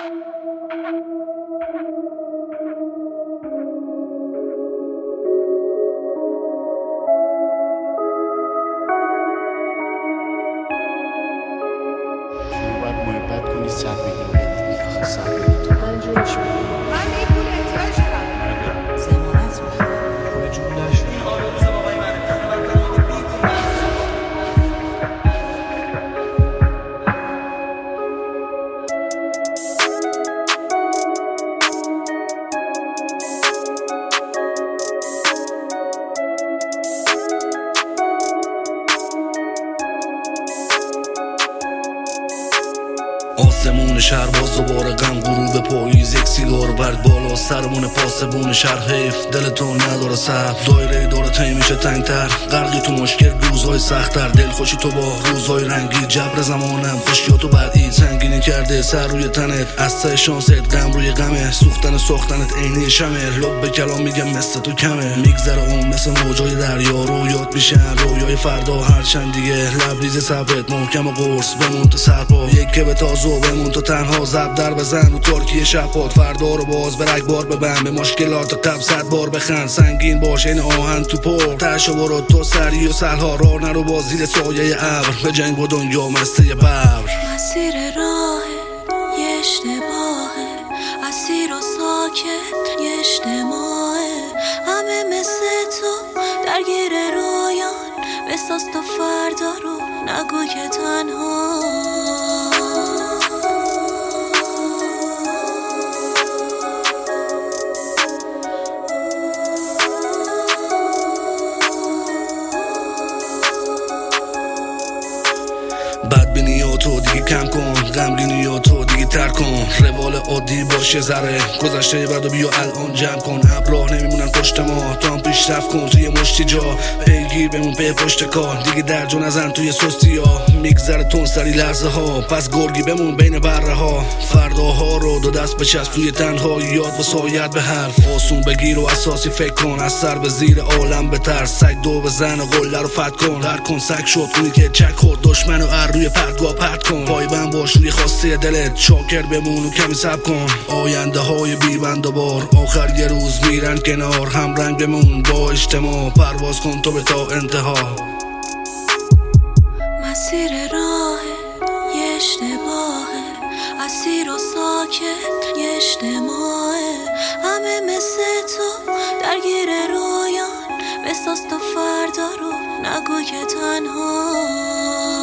محبت کنی سر بگیری آخه سر بگیری تو من جونش من این پول احتیاج دارم زمانت میخوام جون نشون آسمون شهر باز دوباره غم غروب پاییز یک سیگار برگ بالا سرمون پاسبون شهر حیف دلتون نداره صبر دایره داره طی میشه تنگتر غرقی تو مشکل روزهای سخت‌تر دلخوشی تو با روزهای رنگی جبر زمانم خوشیاتو بعدی سنگینی کرده سر روی تنت از ته شانست غم روی غمه سوختنت عینی شمه لب به کلام میگم مثل تو کمه میگذره اون مثل موجای دریا رویات میشن رویای فردا هرچند دیگه لبریز صبرت محکم قرص بمون تو سرپا یک که به تازو بمون تو تنها زب در بزن رو ترکیه شبات فردا رو باز به رگبار ببن به مشکلات قبل 100 بار بخند سنگین باش این آهن تو پر تشو برو تو سری و سرها راه نرو با زیر سایه ابر به جنگ با دنیا مسته ببر مسیر راه یه اشتباهه اسیر و ساکت یه اجتماعه همه مثل تو درگیر رویان بساز تا فردا رو نگو که تنها بدبینیاتو دیگه کم کن غمگینیاتو دیگه تر کن روال عادی باشه ذره گذشته بعدو بیا الان جمع کن ابراه نمیمونن پشت ما تو هم پیشرفت کن توی مشتی جا پیگیر بمون پی پشت کار دیگه درجا نزن توی سستی ها میگذره تون سری لحظه ها پس گرگی بمون بین بره ها فرداها رو دو دست بچسب توی تنهاییات و سایت به حرف آسون بگیر و اساسی فکر کن از سر به زیر عالم بترس سگ دو بزن و قله رو فتح کن هر کن سگ شد اونی که چک خورد دشمن و روی پرتوا پرت کن پایبند باش روی خواسته دلت شاکر بمون و کمی صبر کن آینده های بی‌بند و بار آخر یه روز میرن کنار هم رنگ بمون با اجتماع پرواز کن تو به تا انتها مسیر راه یه اشتباهه اسیر و ساکت یه اجتماعه همه مثل تو درگیر رویان بساز تا فردا رو نگو که تنها